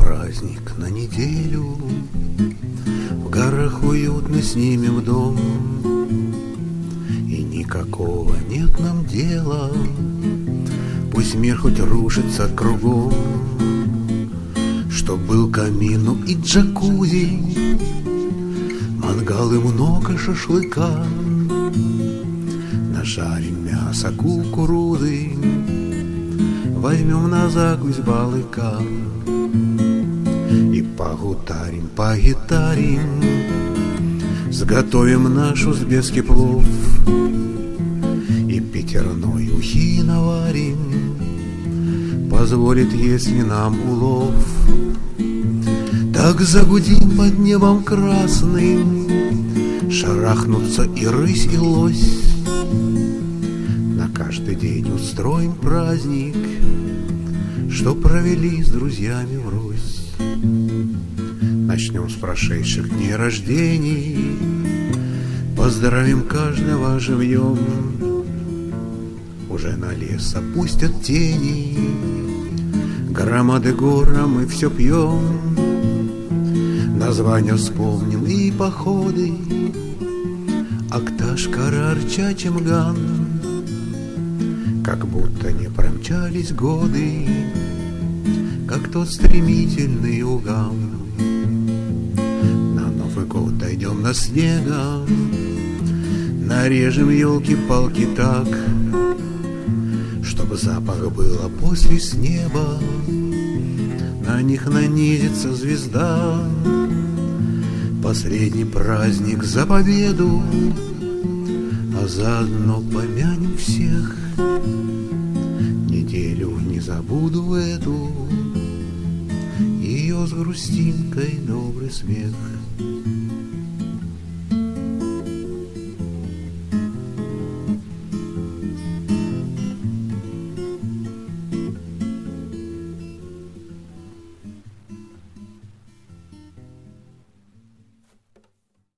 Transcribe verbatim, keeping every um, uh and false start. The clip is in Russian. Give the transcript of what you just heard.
праздник на неделю, в горах уютно снимем дом, и никакого нет нам дела, пусть мир хоть рушится кругом. Чтоб был камин, ну и джакузи, мангал и много шашлыка, нажарим мясо кукурузы, возьмем на закусь балыка. И погутарим, погитарим, сготовим наш узбекский плов, и пятерной ухи наварим, позволит, если нам улов. Так загудим под небом красным, шарахнутся и рысь, и лось. На каждый день устроим праздник, что провели с друзьями врозь. Начнем с прошедших дней рождений, поздравим каждого живьем. Уже на лес опустят тени, громады гор, а мы все пьем. Названия вспомним и походы, Акташ, Карар, Чачемган, как будто не промчались годы, как тот стремительный уган. На Новый год дойдем на снегом, нарежем елки-палки так, чтобы запах было после с неба, на них нанизится звезда. Последний праздник за победу, а заодно помянем всех. Неделю не забуду эту, ее с грустинкой добрый смех.